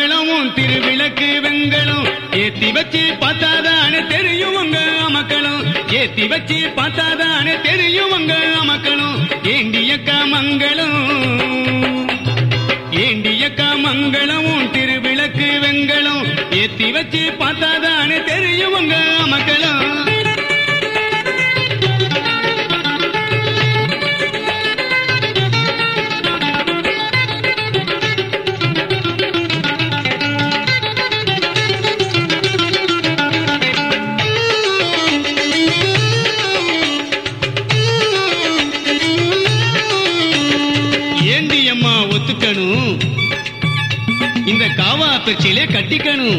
மங்களமும் திருவிளக்கு வெங்கலும் ஏத்தி வச்சு பார்த்தாதானே தெரியும் உங்க மக்களும் ஏத்தி வச்சு பார்த்தாதானே தெரியும் உங்க மக்களும் ஏண்டியக்கா மங்களம் ஏண்டியக்கா மங்களமும் திருவிளக்கு வெங்கலும் ஏத்தி வச்சு பார்த்தாதானே தெரியும் உங்க மக்களும் ஏண்டியம்மா ஒத்துக்கணும் இந்த காவா பிரிச்சிலே கட்டிக்கணும்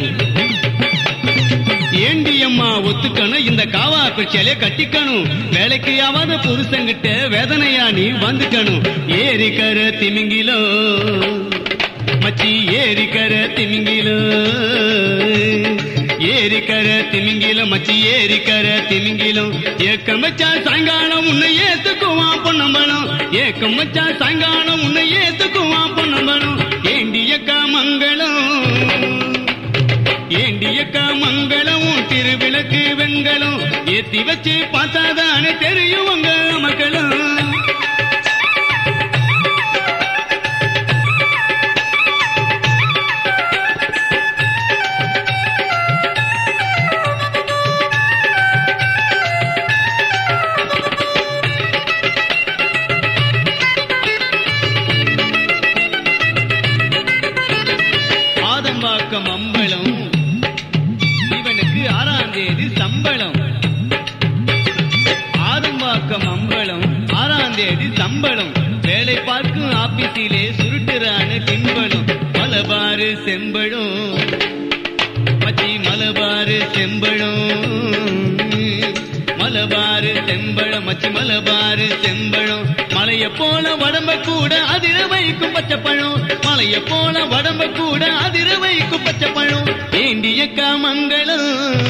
ஏண்டியம்மா ஒத்துக்கணும் இந்த காவா பிரிச்சிலே கட்டிக்கணும் வேலைக்கு ஆவாத புருஷங்கிட்ட வேதனையா நீ வந்துக்கணும் ஏரிக்கர திமிங்கிலோ மச்சி ஏரிக்கர திமிங்கிலோ ஏரிக்கர திமிங்கிலம் மச்சி ஏரிக்கர திமிங்கிலம் ஏக்கம் வச்சா சாயங்காலம் உன்னை ஏத்துக்குவான் பொன்னம்பலம் ஏக்கம் வச்சா சாயங்காலம் உன்னை ஏத்துக்குவான் பொன்னம்பலம் ஏண்டியக்கா மங்களம் ஏண்டியக்கா மங்களமும் திருவிளக்கு வெங்கலம் ஏத்தி வச்சு பார்த்தாதானே தெரியும் உங்க மக்களும் ஆதம்பாக்கம் அம்பலம் இவனுக்கு 6ஆம் தேதி சம்பளம் ஆதம்பாக்கம் அம்பலம் 6ஆம் தேதி சம்பளம் வேலை பார்க்கும் ஆபீஸிலே சுருட்டுறான கிம்பளம் மலபாறு செம்பழம் மச்சி மலபாறு செம்பழம் மலபாறு செம்பழம் மச்சி மலபாறு செம்பழம் மலைய போல வடம்ப கூட அதிர வைக்கும் பச்சைப்பழம் மலைய போல வடம்ப கூட அதிர வைக்கும் பச்சைப்பழம் ஏண்டியக்கா மங்களம்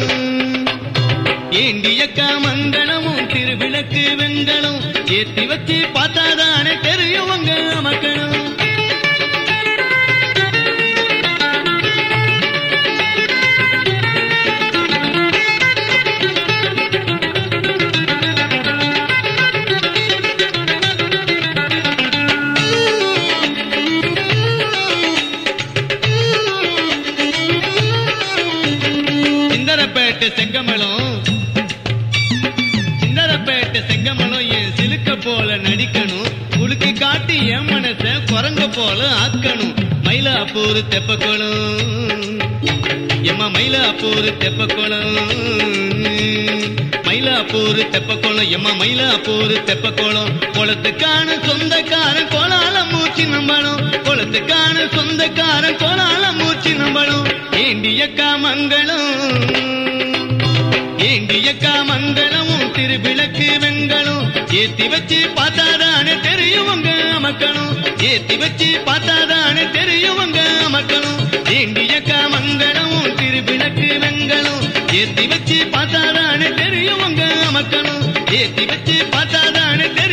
ஏண்டியக்கா மங்களமும் திருவிளக்கு வெங்கலம் ஏத்தி வச்சு பார்த்தாதானே தெரியும் உங்க மக்களும் சின்னரப்பேட்டை செங்கமலம் என் சிலுக்க போல நடிக்கணும் குலுக்கி காட்டி என் மனச குரங்க போல ஆக்கணும் மயிலாப்பூர் தெப்பக்குளம் எம்மா மயிலாப்பூர் தெப்பக்குளம் மயிலாப்பூர் தெப்பக்குளம் எம்மா மயிலாப்பூர் தெப்பக்குளம் குளத்துக்கான சொந்தக்காரன் கோலால மூச்சு நம்பணும் குளத்துக்கான சொந்தக்காரன் கோலால மூச்சு நம்பணும் ஏண்டியக்கா மங்களம் ஏண்டியக்கா மங்களமும் திருவிளக்கு வெங்கலும் ஏத்தி வச்சு பார்த்தாதானே தெரியும் உங்க மக்களும் ஏத்தி வச்சு பார்த்தாதானே தெரியும் உங்க மக்களும் ஏண்டியக்கா மங்களமும் திருவிளக்கு வெங்கலும் ஏத்தி வச்சு பார்த்தாதானே தெரியும் உங்க மக்களும் ஏத்தி வச்சு பார்த்தாதானே